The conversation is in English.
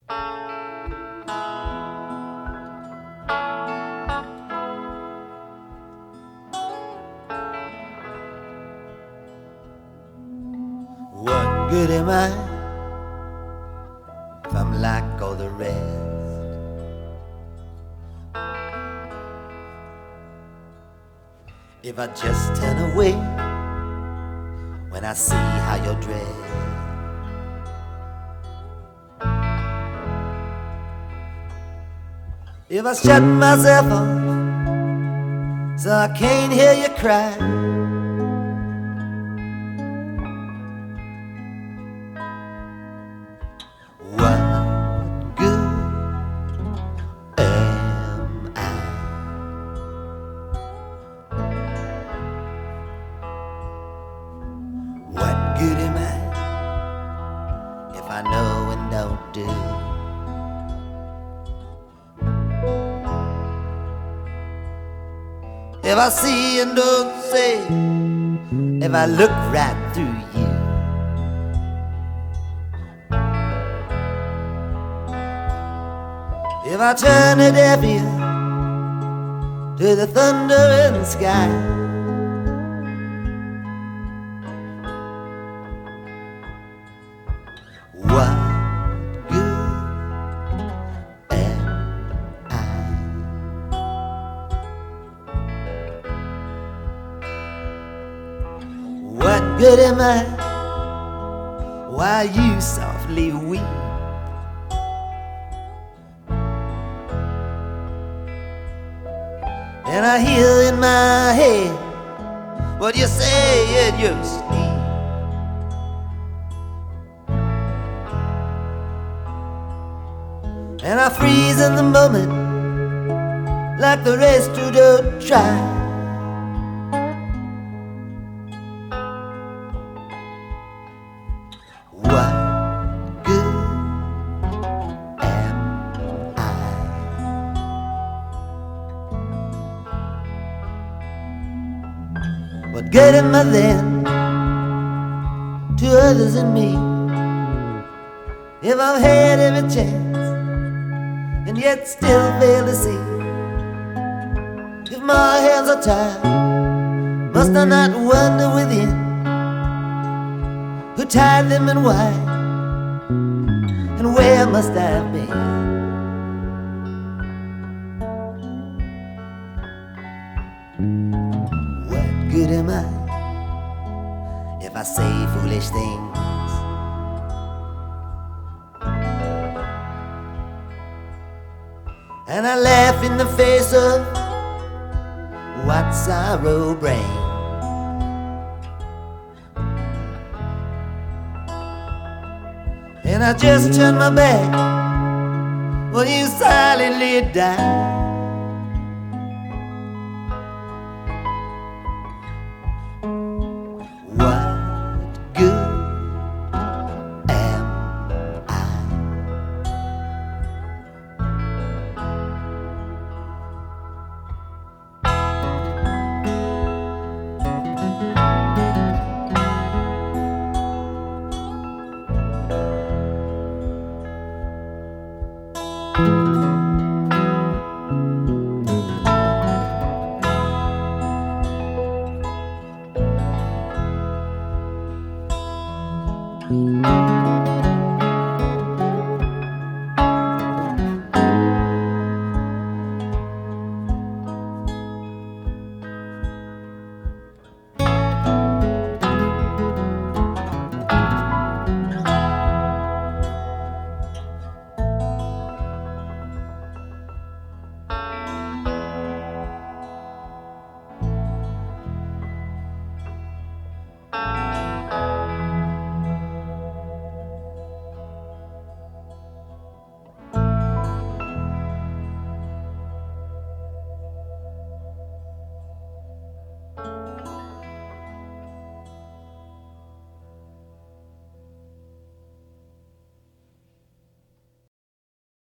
What good am I if I'm like all the rest? If I just turn away when I see how you're dressed? If I shut myself off so I can't hear you cry? What good am I? What good am I if I know and don't do? If I see and don't say, if I look right through you? If I turn a deaf ear to the thundering sky? What good am I? What good am I while you softly weep? And I hear in my head what you say in your sleep. And I freeze in the moment like the rest who don't try. What good am I? What good am I then to others and me if I've had every chance and yet still fail to see? If my hands are tied, must I not wonder within who tied them and why, and where must I have been? What good am I if I say foolish things? And I laugh in the face of what sorrow brings. And I just turn my back while you silently die.